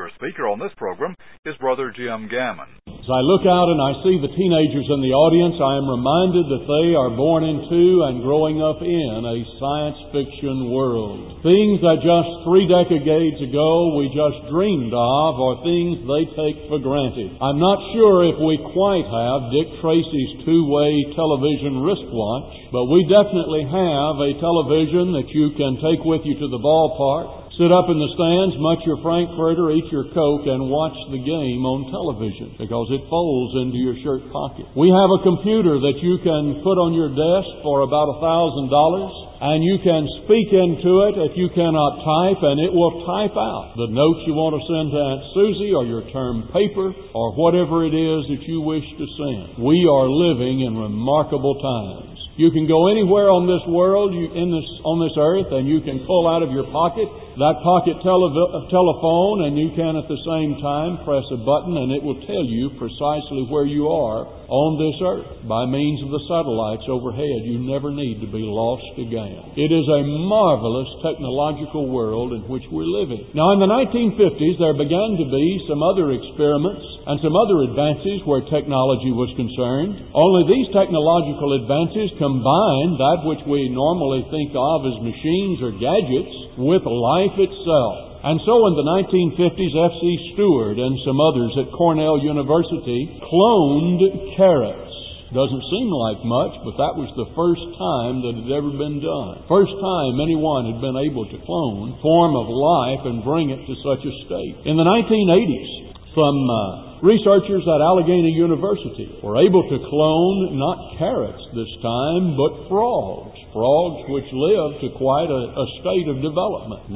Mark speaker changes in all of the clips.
Speaker 1: Your speaker on this program is Brother Jim Gammon.
Speaker 2: As I look out and I see the teenagers in the audience, I am reminded that they are born into and growing up in a science fiction world. Things that just 3 decades ago we just dreamed of are things they take for granted. I'm not sure if we quite have Dick Tracy's two-way television wristwatch, but we definitely have a television that you can take with you to the ballpark, sit up in the stands, munch your Frankfurter, eat your Coke, and watch the game on television because it folds into your shirt pocket. We have a computer that you can put on your desk for about $1,000, and you can speak into it if you cannot type, and it will type out the notes you want to send to Aunt Susie or your term paper or whatever it is that you wish to send. We are living in remarkable times. You can go anywhere on this world, on this earth, and you can pull out of your pocket that pocket telephone, and you can at the same time press a button, and it will tell you precisely where you are on this earth by means of the satellites overhead. You never need to be lost again. It is a marvelous technological world in which we're living. Now, in the 1950s, there began to be some other experiments and some other advances where technology was concerned. Only these technological advances combined that which we normally think of as machines or gadgets with life itself. And so in the 1950s, F.C. Stewart and some others at Cornell University cloned carrots. Doesn't seem like much, but that was the first time that it had ever been done. First time anyone had been able to clone form of life and bring it to such a state. In the 1980s, some researchers at Allegheny University were able to clone not carrots this time, but frogs. Frogs which lived to quite a state of development.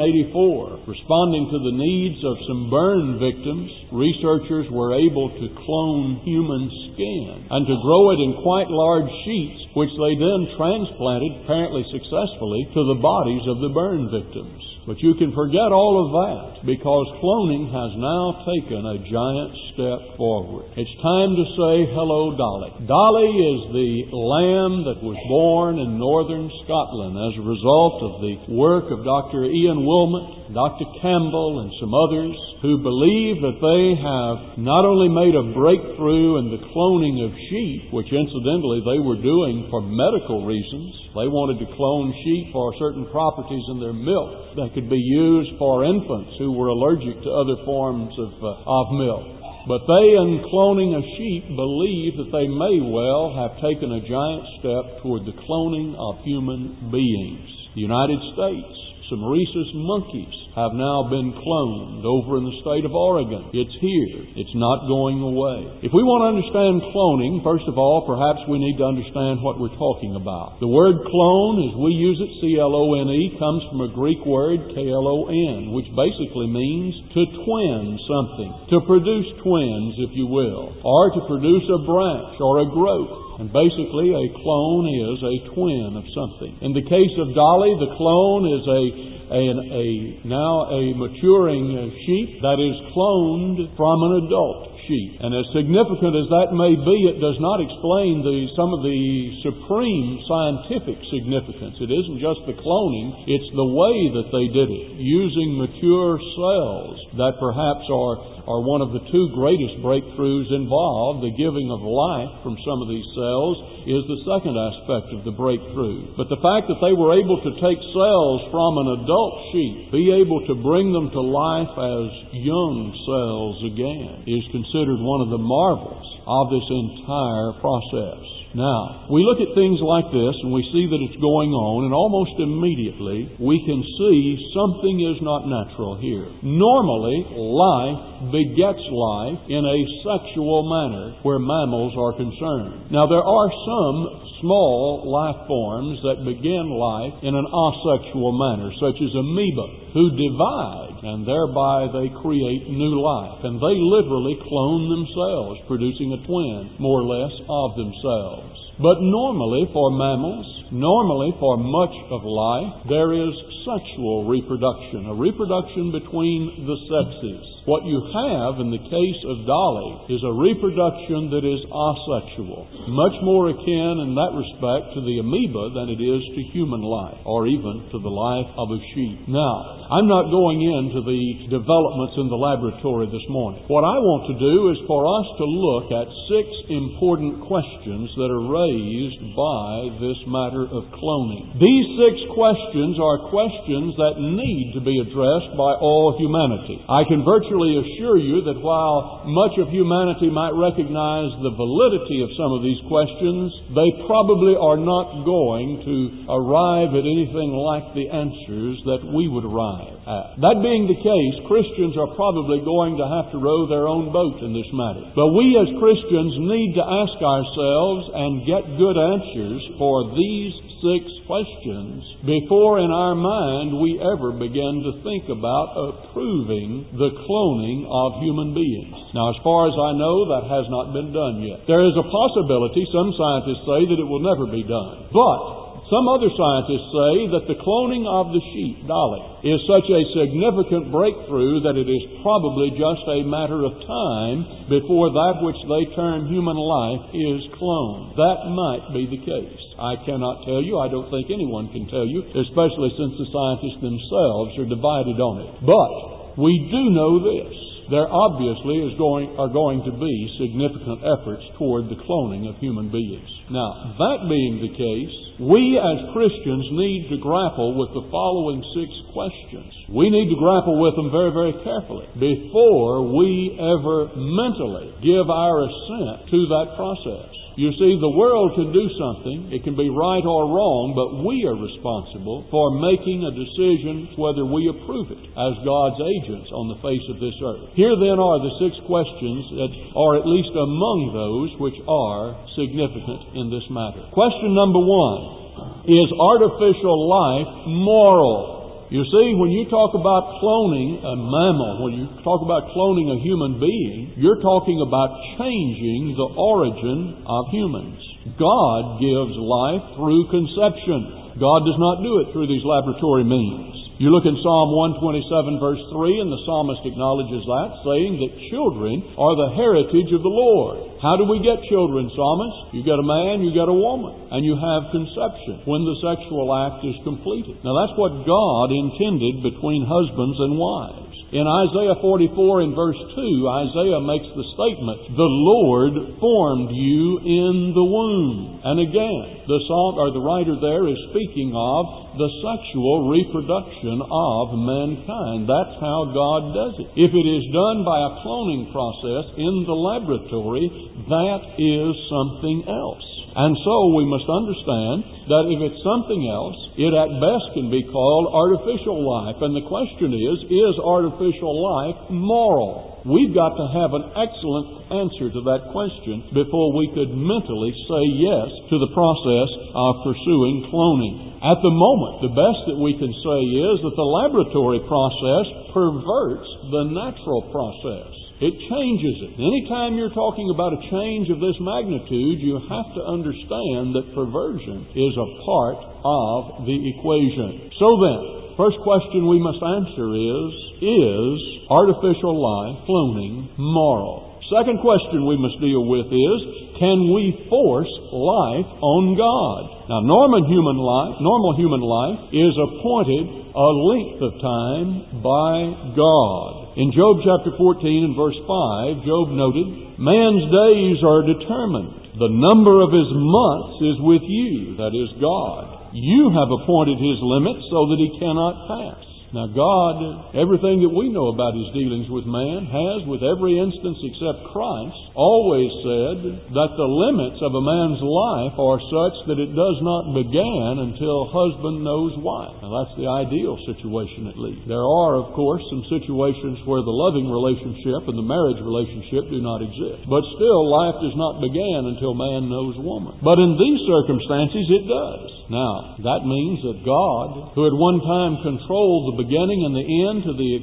Speaker 2: 1984, responding to the needs of some burn victims, researchers were able to clone human skin and to grow it in quite large sheets, which they then transplanted, apparently successfully, to the bodies of the burn victims. But you can forget all of that because cloning has now taken a giant step forward. It's time to say hello, Dolly. Dolly is the lamb that was born in northern Scotland as a result of the work of Dr. Ian Wilmot, Dr. Campbell, and some others who believe that they have not only made a breakthrough in the cloning of sheep, which incidentally they were doing for medical reasons. They wanted to clone sheep for certain properties in their milk that could be used for infants who were allergic to other forms of milk. But they, in cloning a sheep, believe that they may well have taken a giant step toward the cloning of human beings. The United States, some rhesus monkeys have now been cloned over in the state of Oregon. It's here. It's not going away. If we want to understand cloning, first of all, perhaps we need to understand what we're talking about. The word clone, as we use it, C-L-O-N-E, comes from a Greek word, K-L-O-N, which basically means to twin something, to produce twins, if you will, or to produce a branch or a growth. And basically, a clone is a twin of something. In the case of Dolly, the clone is now a maturing sheep that is cloned from an adult sheep. And as significant as that may be, it does not explain some of the supreme scientific significance. It isn't just the cloning, it's the way that they did it, using mature cells that perhaps are one of the two greatest breakthroughs involved. The giving of life from some of these cells is the second aspect of the breakthrough. But the fact that they were able to take cells from an adult sheep, be able to bring them to life as young cells again, is considered one of the marvels of this entire process. Now, we look at things like this and we see that it's going on, and almost immediately we can see something is not natural here. Normally, life begets life in a sexual manner where mammals are concerned. Now, there are some small life forms that begin life in an asexual manner, such as amoeba, who divide, and thereby they create new life. And they literally clone themselves, producing a twin, more or less, of themselves. But normally for mammals, normally for much of life, there is sexual reproduction, a reproduction between the sexes. What you have in the case of Dolly is a reproduction that is asexual, much more akin in that respect to the amoeba than it is to human life, or even to the life of a sheep. Now, I'm not going into the developments in the laboratory this morning. What I want to do is for us to look at 6 important questions that are raised by this matter of cloning. These 6 questions are questions that need to be addressed by all humanity. I can virtually assure you that while much of humanity might recognize the validity of some of these questions, they probably are not going to arrive at anything like the answers that we would arrive at. That being the case, Christians are probably going to have to row their own boat in this matter. But we as Christians need to ask ourselves and get good answers for these 6 questions before in our mind we ever begin to think about approving the cloning of human beings. Now, as far as I know, that has not been done yet. There is a possibility, some scientists say, that it will never be done. But some other scientists say that the cloning of the sheep, Dolly, is such a significant breakthrough that it is probably just a matter of time before that which they term human life is cloned. That might be the case. I cannot tell you. I don't think anyone can tell you, especially since the scientists themselves are divided on it. But we do know this. There obviously are going to be significant efforts toward the cloning of human beings. Now, that being the case, we as Christians need to grapple with the following 6 questions. We need to grapple with them very, very carefully before we ever mentally give our assent to that process. You see, the world can do something. It can be right or wrong, but we are responsible for making a decision whether we approve it as God's agents on the face of this earth. Here then are the 6 questions that are at least among those which are significant in this matter. Question number 1. Is artificial life moral? You see, when you talk about cloning a mammal, when you talk about cloning a human being, you're talking about changing the origin of humans. God gives life through conception. God does not do it through these laboratory means. You look in Psalm 127 verse 3, and the psalmist acknowledges that, saying that children are the heritage of the Lord. How do we get children, psalmist? You get a man, you get a woman, and you have conception when the sexual act is completed. Now that's what God intended between husbands and wives. In Isaiah 44 in verse 2, Isaiah makes the statement, "The Lord formed you in the womb." And again, the writer there is speaking of the sexual reproduction of mankind. That's how God does it. If it is done by a cloning process in the laboratory, that is something else. And so we must understand that if it's something else, it at best can be called artificial life. And the question is artificial life moral? We've got to have an excellent answer to that question before we could mentally say yes to the process of pursuing cloning. At the moment, the best that we can say is that the laboratory process perverts the natural process. It changes it. Anytime you're talking about a change of this magnitude, you have to understand that perversion is a part of the equation. So then, first question we must answer is artificial life, cloning, moral? Second question we must deal with is, can we force life on God? Now, normal human life is appointed a length of time by God. In Job chapter 14 and verse 5, Job noted, "Man's days are determined. The number of his months is with you," that is God. "You have appointed his limits so that he cannot pass." Now God, everything that we know about his dealings with man, has, with every instance except Christ, always said that the limits of a man's life are such that it does not begin until husband knows wife. Now that's the ideal situation, at least. There are, of course, some situations where the loving relationship and the marriage relationship do not exist. But still, life does not begin until man knows woman. But in these circumstances, it does. Now, that means that God, who at one time controlled the beginning and the end to the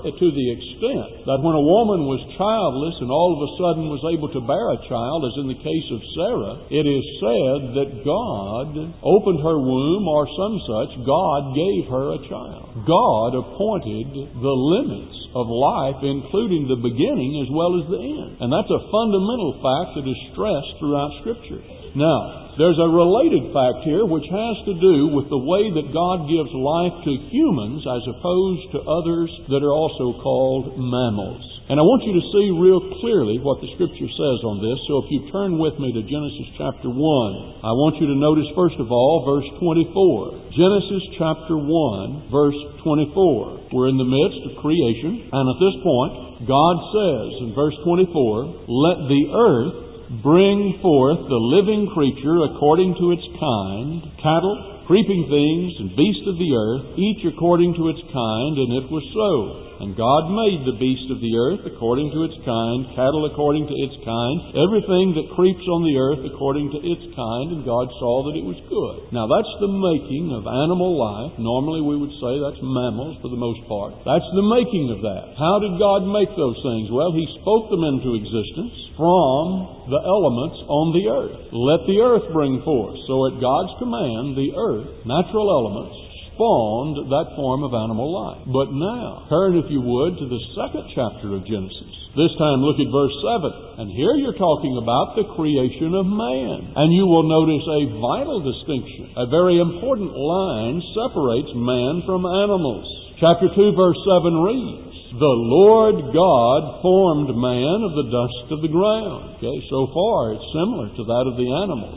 Speaker 2: extent that when a woman was childless and all of a sudden was able to bear a child, as in the case of Sarah, it is said that God opened her womb or some such, God gave her a child. God appointed the limits of life, including the beginning as well as the end. And that's a fundamental fact that is stressed throughout Scripture. Now, there's a related fact here which has to do with the way that God gives life to humans as opposed to others that are also called mammals. And I want you to see real clearly what the Scripture says on this. So if you turn with me to Genesis chapter 1, I want you to notice first of all verse 24. Genesis chapter 1, verse 24. We're in the midst of creation, and at this point, God says in verse 24, "Let the earth bring forth the living creature according to its kind, cattle, creeping things, and beasts of the earth, each according to its kind, and it was so. And God made the beast of the earth according to its kind, cattle according to its kind, everything that creeps on the earth according to its kind, and God saw that it was good." Now that's the making of animal life. Normally we would say that's mammals for the most part. That's the making of that. How did God make those things? Well, He spoke them into existence from the elements on the earth. Let the earth bring forth. So at God's command, the earth, natural elements, spawned that form of animal life. But now, turn if you would to the second chapter of Genesis. This time look at verse 7. And here you're talking about the creation of man. And you will notice a vital distinction. A very important line separates man from animals. Chapter 2 verse 7 reads, "The Lord God formed man of the dust of the ground." Okay, so far it's similar to that of the animals.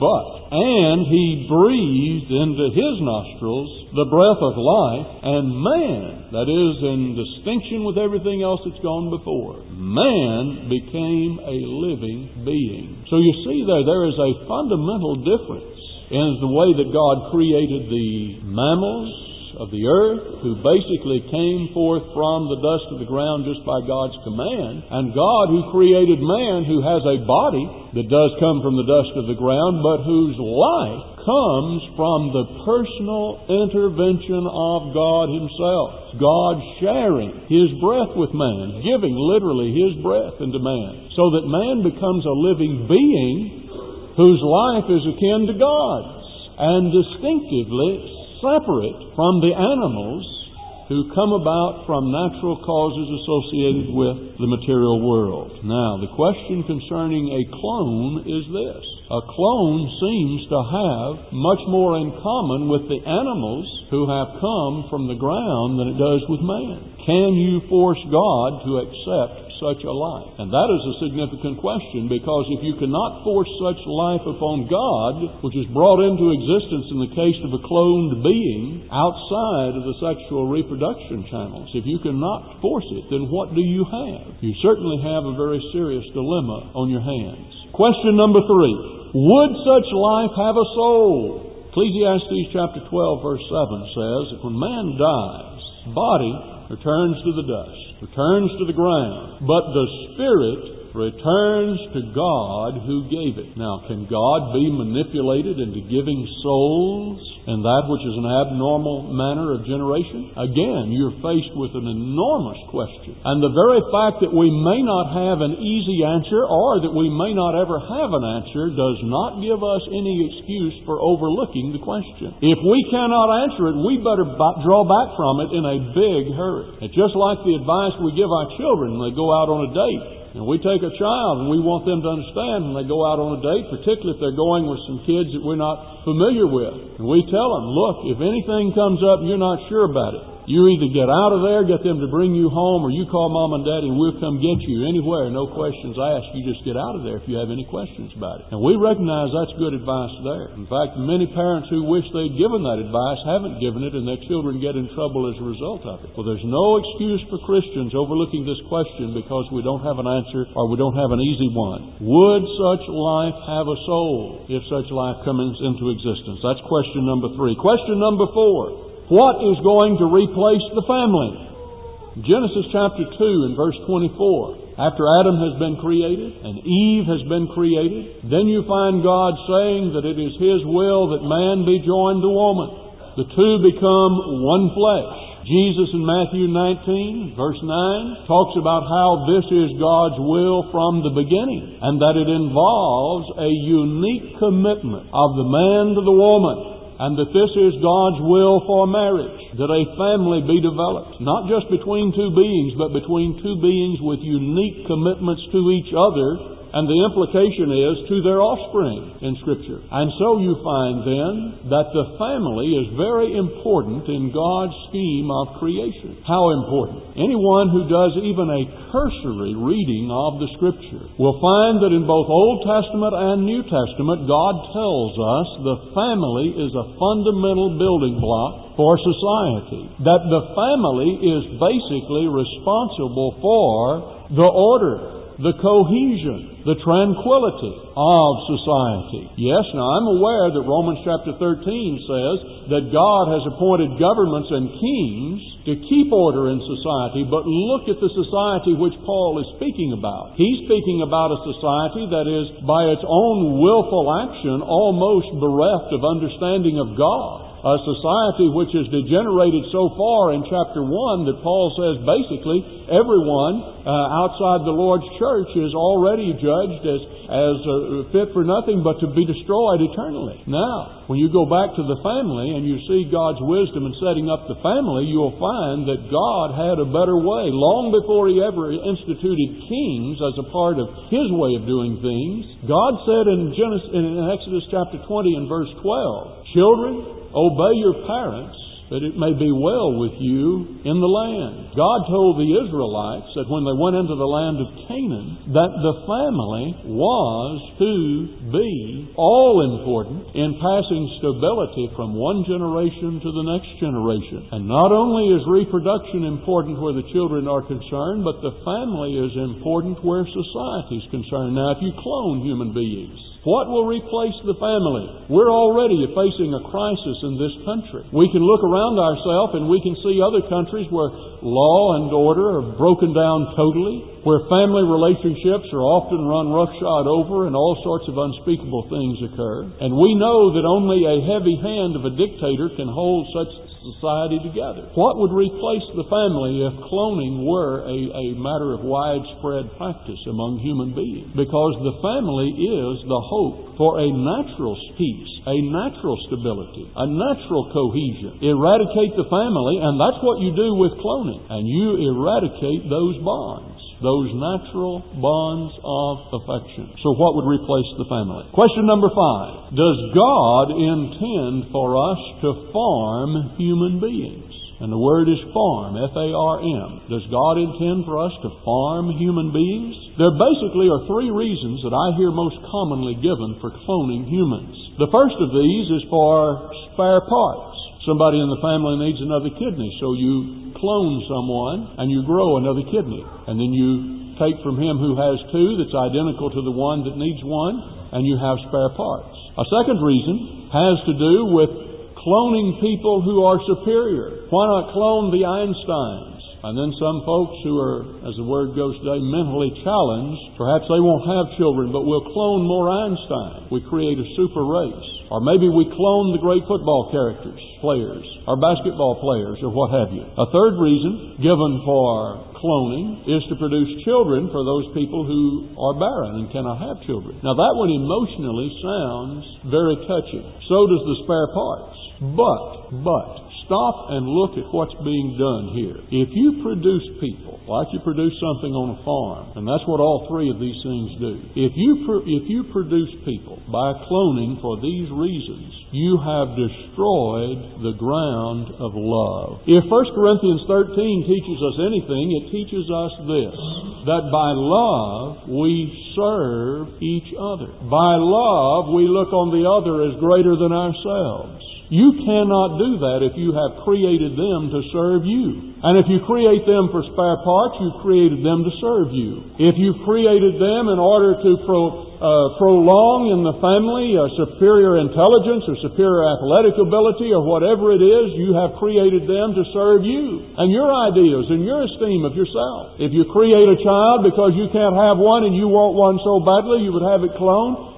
Speaker 2: And He breathed into his nostrils the breath of life, and man, that is in distinction with everything else that's gone before, man became a living being. So you see there is a fundamental difference in the way that God created the mammals of the earth, who basically came forth from the dust of the ground just by God's command, and God who created man, who has a body that does come from the dust of the ground, but whose life comes from the personal intervention of God Himself. God sharing His breath with man, giving literally His breath into man, so that man becomes a living being whose life is akin to God's, and distinctively separate from the animals who come about from natural causes associated with the material world. Now, the question concerning a clone is this. A clone seems to have much more in common with the animals who have come from the ground than it does with man. Can you force God to accept such a life? And that is a significant question, because if you cannot force such life upon God, which is brought into existence in the case of a cloned being outside of the sexual reproduction channels, if you cannot force it, then what do you have? You certainly have a very serious dilemma on your hands. Question number 3. Would such life have a soul? Ecclesiastes chapter 12 verse 7 says that when man dies, the body returns to the dust, returns to the ground, but the spirit returns to God who gave it. Now, can God be manipulated into giving souls in that which is an abnormal manner of generation? Again, you're faced with an enormous question. And the very fact that we may not have an easy answer, or that we may not ever have an answer, does not give us any excuse for overlooking the question. If we cannot answer it, we better draw back from it in a big hurry. It's just like the advice we give our children when they go out on a date. And we take a child and we want them to understand when they go out on a date, particularly if they're going with some kids that we're not familiar with. And we tell them, look, if anything comes up and you're not sure about it, you either get out of there, get them to bring you home, or you call Mom and Daddy and we'll come get you anywhere, no questions asked. You just get out of there if you have any questions about it. And we recognize that's good advice there. In fact, many parents who wish they'd given that advice haven't given it, and their children get in trouble as a result of it. Well, there's no excuse for Christians overlooking this question because we don't have an answer, or we don't have an easy one. Would such life have a soul if such life comes into existence? That's question number 3. Question number 4. What is going to replace the family? Genesis chapter 2 and verse 24. After Adam has been created and Eve has been created, then you find God saying that it is His will that man be joined to woman. The two become one flesh. Jesus in Matthew 19 verse 9 talks about how this is God's will from the beginning, and that it involves a unique commitment of the man to the woman, and that this is God's will for marriage, that a family be developed, not just between two beings, but between two beings with unique commitments to each other, and the implication is to their offspring in Scripture. And so you find then that the family is very important in God's scheme of creation. How important? Anyone who does even a cursory reading of the Scripture will find that in both Old Testament and New Testament, God tells us the family is a fundamental building block for society. That the family is basically responsible for the order, the cohesion, the tranquility of society. Yes, now I'm aware that Romans chapter 13 says that God has appointed governments and kings to keep order in society, but look at the society which Paul is speaking about. He's speaking about a society that is, by its own willful action, almost bereft of understanding of God. A society which has degenerated so far in chapter 1 that Paul says basically everyone outside the Lord's church is already judged as fit for nothing but to be destroyed eternally. Now, when you go back to the family and you see God's wisdom in setting up the family, you'll find that God had a better way. Long before He ever instituted kings as a part of His way of doing things, God said in Exodus chapter 20 and verse 12, "Children, obey your parents, that it may be well with you in the land." God told the Israelites that when they went into the land of Canaan, that the family was to be all-important in passing stability from one generation to the next generation. And not only is reproduction important where the children are concerned, but the family is important where society is concerned. Now, if you clone human beings, what will replace the family? We're already facing a crisis in this country. We can look around ourselves and we can see other countries where law and order are broken down totally, where family relationships are often run roughshod over and all sorts of unspeakable things occur. And we know that only a heavy hand of a dictator can hold such society together. What would replace the family if cloning were a matter of widespread practice among human beings? Because the family is the hope for a natural peace, a natural stability, a natural cohesion. Eradicate the family, and that's what you do with cloning. And you eradicate those bonds, those natural bonds of affection. So what would replace the family? Question number 5. Does God intend for us to farm human beings? And the word is farm, F-A-R-M. Does God intend for us to farm human beings? There basically are 3 reasons that I hear most commonly given for cloning humans. The first of these is for spare parts. Somebody in the family needs another kidney, so you clone someone and you grow another kidney. And then you take from him who has 2 that's identical to the one that needs 1, and you have spare parts. A second reason has to do with cloning people who are superior. Why not clone the Einsteins? And then some folks who are, as the word goes today, mentally challenged, perhaps they won't have children, but we'll clone more Einstein. We create a super race. Or maybe we clone the great football players, or basketball players, or what have you. A third reason given for cloning is to produce children for those people who are barren and cannot have children. Now that one emotionally sounds very touching. So does the spare parts. But stop and look at what's being done here. If you produce people, like you produce something on a farm, and that's what all 3 of these things do. If you produce people by cloning for these reasons, you have destroyed the ground of love. If 1 Corinthians 13 teaches us anything, it teaches us this, that by love we serve each other. By love we look on the other as greater than ourselves. You cannot do that if you have created them to serve you. And if you create them for spare parts, you've created them to serve you. If you've created them in order to prolong in the family a superior intelligence or superior athletic ability or whatever it is, you have created them to serve you and your ideas and your esteem of yourself. If you create a child because you can't have one and you want one so badly you would have it cloned,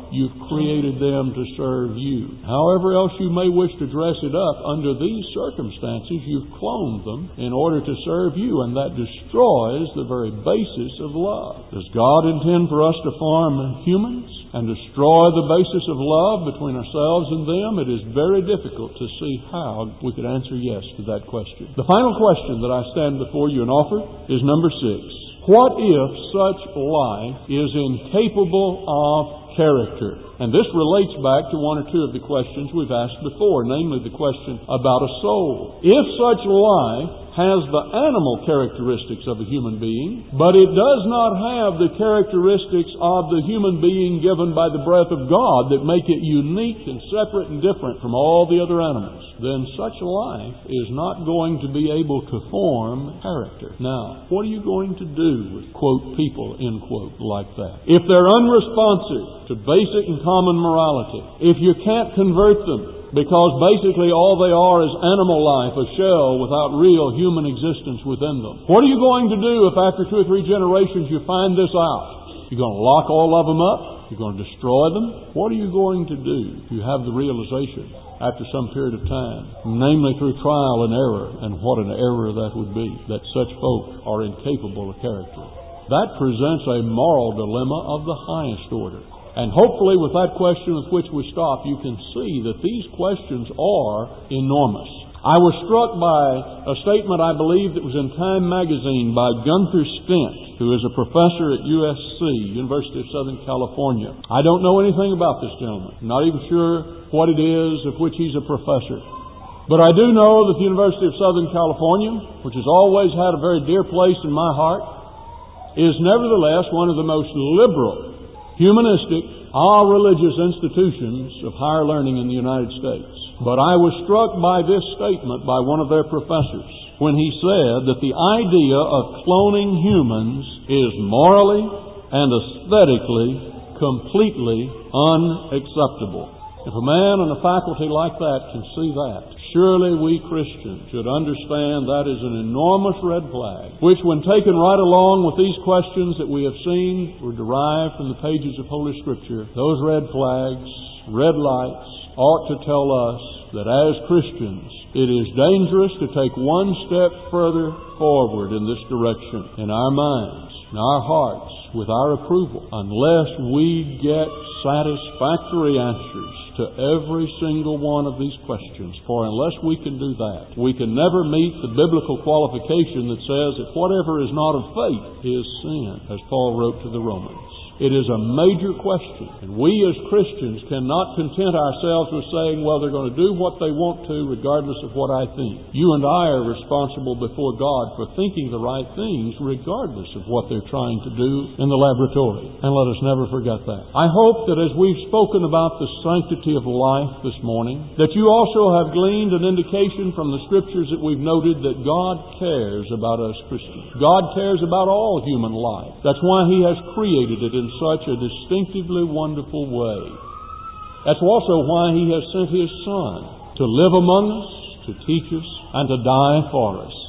Speaker 2: you've created them to serve you. However else you may wish to dress it up, under these circumstances, you've cloned them in order to serve you, and that destroys the very basis of love. Does God intend for us to farm humans and destroy the basis of love between ourselves and them? It is very difficult to see how we could answer yes to that question. The final question that I stand before you and offer is number 6. What if such life is incapable of character? And this relates back to one or two of the questions we've asked before, namely the question about a soul. If such life has the animal characteristics of a human being, but it does not have the characteristics of the human being given by the breath of God that make it unique and separate and different from all the other animals, then such life is not going to be able to form character. Now, what are you going to do with, quote, people, end quote, like that? If they're unresponsive to basic and common morality, if you can't convert them, because basically all they are is animal life, a shell without real human existence within them, what are you going to do if after 2 or 3 generations you find this out? You're going to lock all of them up? You're going to destroy them? What are you going to do if you have the realization after some period of time, namely through trial and error, and what an error that would be, that such folk are incapable of character? That presents a moral dilemma of the highest order. And hopefully with that question with which we stop, you can see that these questions are enormous. I was struck by a statement, I believe, that was in Time magazine by Gunther Stent, who is a professor at USC, University of Southern California. I don't know anything about this gentleman. I'm not even sure what it is of which he's a professor. But I do know that the University of Southern California, which has always had a very dear place in my heart, is nevertheless one of the most liberal, humanistic, religious institutions of higher learning in the United States. But I was struck by this statement by one of their professors when he said that the idea of cloning humans is morally and aesthetically completely unacceptable. If a man in a faculty like that can see that, surely we Christians should understand that is an enormous red flag, which when taken right along with these questions that we have seen were derived from the pages of Holy Scripture, those red flags, red lights, ought to tell us that as Christians, it is dangerous to take one step further forward in this direction in our minds, in our hearts, with our approval, unless we get satisfactory answers to every single one of these questions. For unless we can do that, we can never meet the biblical qualification that says that whatever is not of faith is sin, as Paul wrote to the Romans. It is a major question, and we as Christians cannot content ourselves with saying, well, they're going to do what they want to regardless of what I think. You and I are responsible before God for thinking the right things regardless of what they're trying to do in the laboratory. And let us never forget that. I hope that as we've spoken about the sanctity of life this morning, that you also have gleaned an indication from the Scriptures that we've noted that God cares about us Christians. God cares about all human life. That's why He has created it in such a distinctively wonderful way. That's also why He has sent His Son to live among us, to teach us, and to die for us.